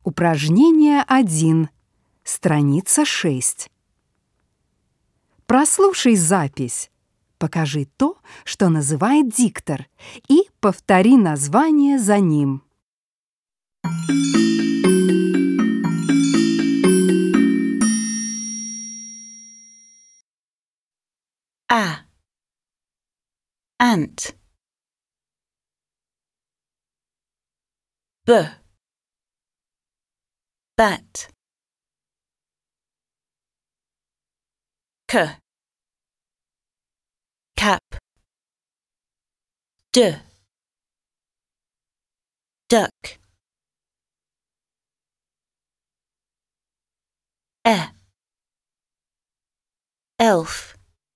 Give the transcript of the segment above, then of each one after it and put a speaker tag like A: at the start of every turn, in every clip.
A: Упражнение 1. Страница 6. Прослушай запись. Покажи то, что называет диктор, и повтори название за ним.
B: A. Ant. B. Bat. K. Cap. D. Duck. E. Elf.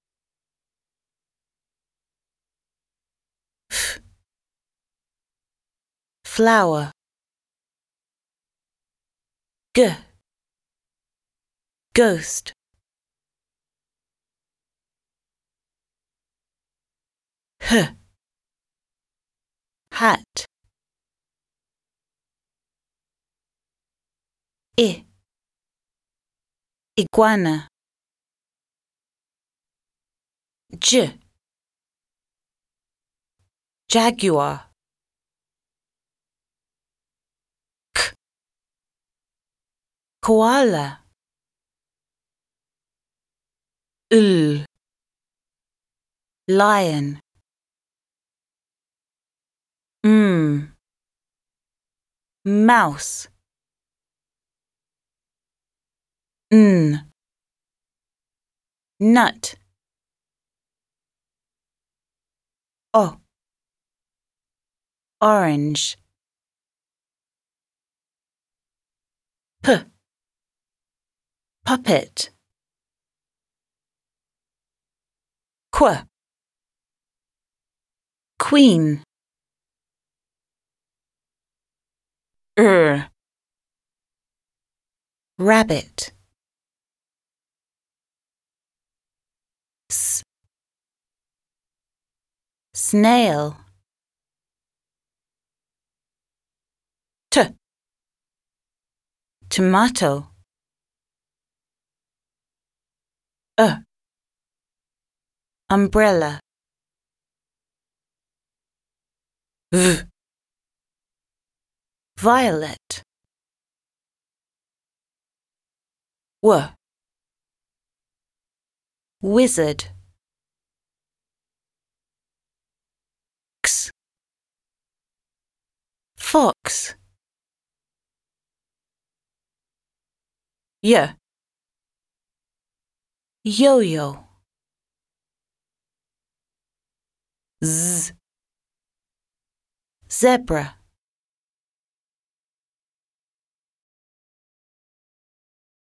B: F. Flower. G. Ghost. H. Hat. I. Iguana. J. Jaguar. K. Koala. L. Lion. M. Mouse. N. Nut. O. Orange. P. Puppet. Qu. Queen. Rabbit. S. Snail. T. Tomato. Umbrella. V. Violet. W. Wizard. X. Fox. Y. Yo-yo. Z. Zebra.